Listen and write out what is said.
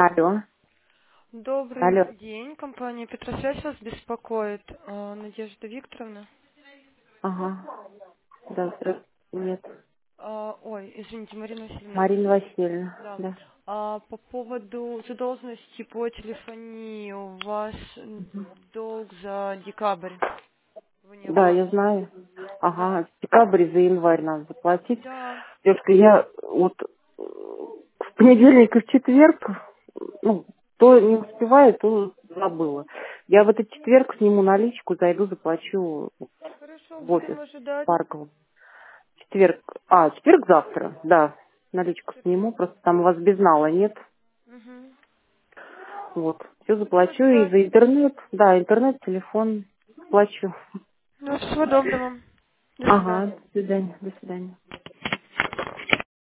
Алло, алло. Добрый день, компания Петросвязь вас беспокоит. Надежда Викторовна. Ага. Да, здравствуйте. Нет. Ой, извините, Марина Васильевна. Марина Васильевна. Да. Да. По поводу задолженности по телефонии у вас долг за декабрь. Вы не Да, я оплачивали. знаю. Да. Ага, декабрь за январь надо заплатить. Да. Девушка, я вот в понедельник и в четверг, ну, то не успеваю, то забыла. Я в этот четверг сниму наличку, зайду, заплачу Хорошо, в офис будем ожидать. Парковый. Четверг завтра, да. Наличку сниму, просто там у вас безнала нет. Угу. Вот. Все Будем заплачу и ожидать. за интернет. Да, интернет, телефон плачу. Ну, всего доброго. До свидания. Ага, до свидания, до свидания.